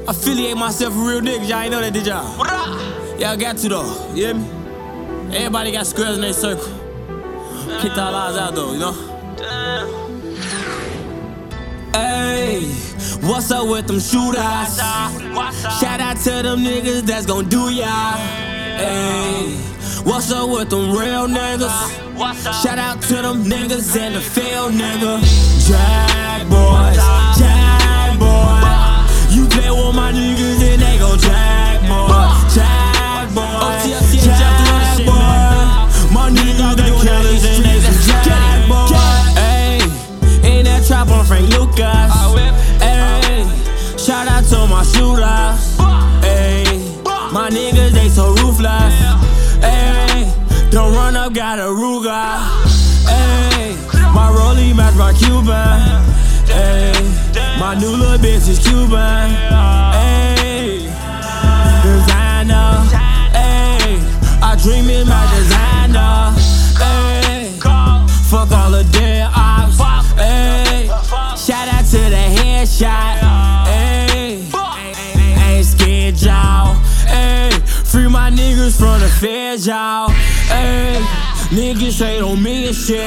affiliate myself with real niggas. Y'all ain't know that, did y'all? Y'all got to though, you hear me? Everybody got squares in their circle. Kicked our lives out though, you know? Hey, what's up with them shooters? Shout out to them niggas that's gon' do y'all. Hey, what's up with them real niggas? Shout out to them niggas and the failed nigga. Jag boys, jag boys. You play with my niggas and they gon' jag boys, jag boys, jag boys. My niggas they killers and they some jag boys. Ayy, in that trap on Frank Lucas. Ayy, shout out to my shooters. Ayy, my niggas they so ruthless. Ayy, don't run up, got a Ruger. Ayy, my rollie match my Cuban. Ayy, my new little bitch is Cuban. Ayy, designer. Ayy, I dream in my designer. Ayy, fuck all the dead ops. Ayy, shout out to the headshot. Ayy, ain't scared y'all. Ayy, free my niggas from the feds, y'all. Ayy, niggas hate on me and shit.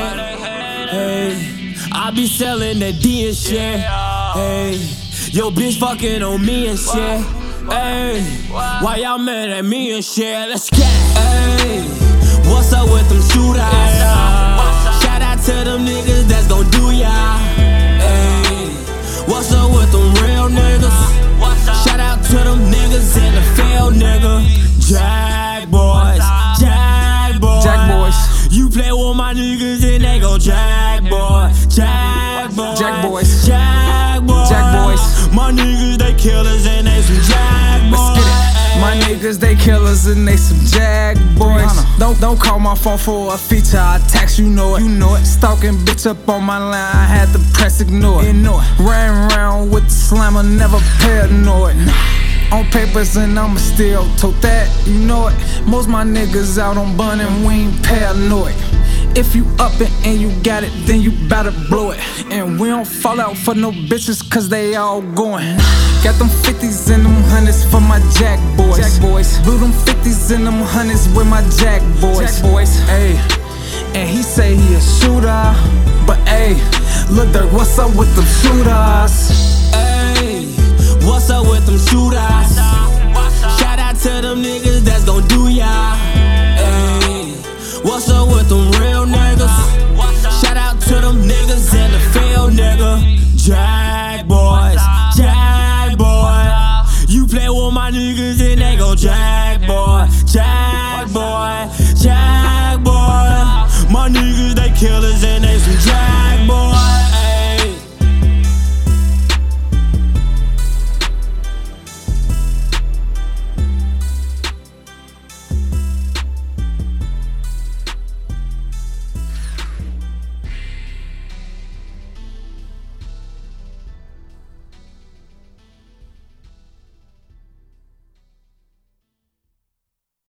Ayy, I be selling that D and shit. Ayy, yo bitch fucking on me and shit. Ayy, why y'all mad at me and shit? Let's get it. Ayy, what's up with them shooters? Shout out to them niggas that's gon' do y'all. Ayy, what's up with them real niggas? Shout out to them niggas and the failed nigga. Jag boys, jag boys, jag boys. You play with my niggas and they gon' jag boys, jag boys, jag boys, jag boys, jag boys. My niggas they killers and they some jag boys. Let's get it. My niggas they killers and they some jag boys. Don't call my phone for a feature, I text, you know it. Stalking bitch up on my line, I had to press ignore. Ran around with the slammer, never paranoid. On papers and I'ma still tote that, you know it. Most my niggas out on bun and we ain't paranoid. If you up it and you got it, then you better blow it. And we don't fall out for no bitches cause they all going. Got them 50s and them 100s for my jack boys. Blew them 50s and them 100s with my jack boys. Ayy, and he say he a shooter, but ayy, look Dirk, what's up with them shooters?